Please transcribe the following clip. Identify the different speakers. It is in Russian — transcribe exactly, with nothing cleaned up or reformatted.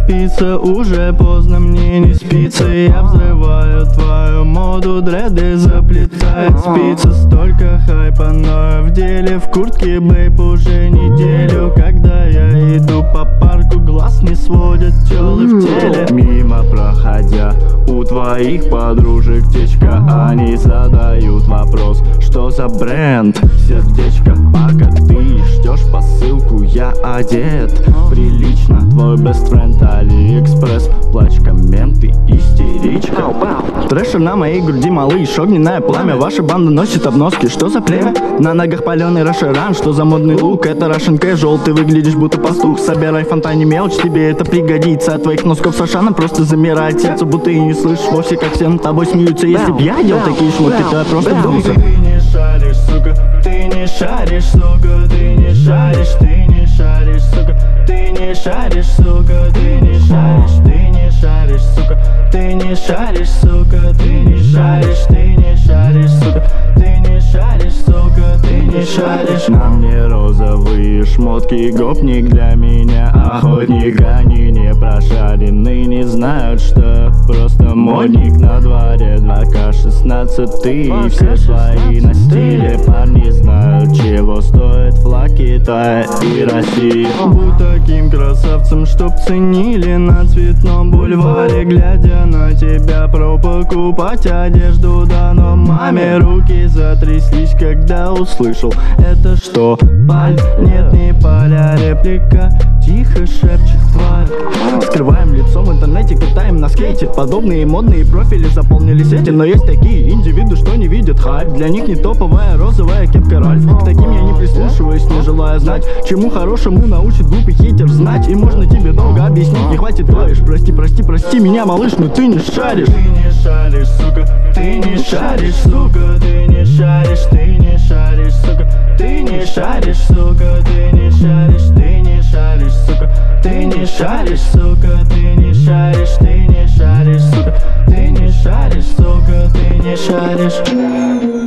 Speaker 1: торопиться, уже поздно, мне не спится. Я взрываю твою моду, дреды заплетает спица. Столько хайпа, но в деле, в куртке, бейб, уже неделю. Когда я иду по парку, глаз не сводят тёлы в теле. Мимо проходя, у твоих подружек течка, они задают вопрос, что за бренд? Сердечко, пока ты ждешь посылку, я одет прилично. Твой best friend Алиэкспресс, плач, комменты, истеричка. Трэшер на моей груди, малыш, огненное пламя. Ваша банда носит обноски, что за племя? На ногах паленый рашеран, что за модный лук? Это Russian casual, ты выглядишь будто пастух. Собирай в фонтане мелочь, тебе это пригодится. От твоих носков с Ашаном просто замирает сердце, будто и не слышишь вовсе, как все над тобой смеются. Если б я делал такие шмотки, то я просто думался. Ты не шаришь, сука, ты не шаришь, сука, ты не шаришь, ты не шаришь, сука, ты не шаришь, сука, ты не шаришь, ты не шаришь, сука, ты не шаришь, сука, ты не шаришь, ты не шаришь, сука, ты не шаришь, сука, ты не шаришь. На мне розовые шмотки, гопник для меня охотник. Они не прошарены, не знают, что просто модник. На дворе два ка шестнадцатый, и все свои на стиле. Парни знают, чего стоит флаг Китая и России. Будь таким красавцем, чтоб ценили на Цветном бульваре. Глядя на тебя, про покупать одежду, да, но маме руки затряслись, когда услышал: это что, паль? Нет, не паля, реплика, тихо шепчет тварь. Скрываем лицо в интернете, катаем на скейте. Подобные модные профили заполнили сети. Но есть такие индивиды, что не видят хайп. Для них не топовая розовая кепка Ральф. К таким я не прислушиваюсь, не желая знать, чему хорошему научит глупый хейтер знать. И можно тебе долго объяснить, не хватит клавиш. Прости, прости, прости меня, малыш, но ты не шаришь. Ты не шаришь, сука, ты не шаришь, сука, ты не шаришь, ты не шаришь, сука, ты не шаришь, сука, ты не шаришь, ты не шаришь, сука, ты не шаришь, сука, ты не шаришь, ты не шаришь, сука, ты не шаришь, сука, ты не шаришь.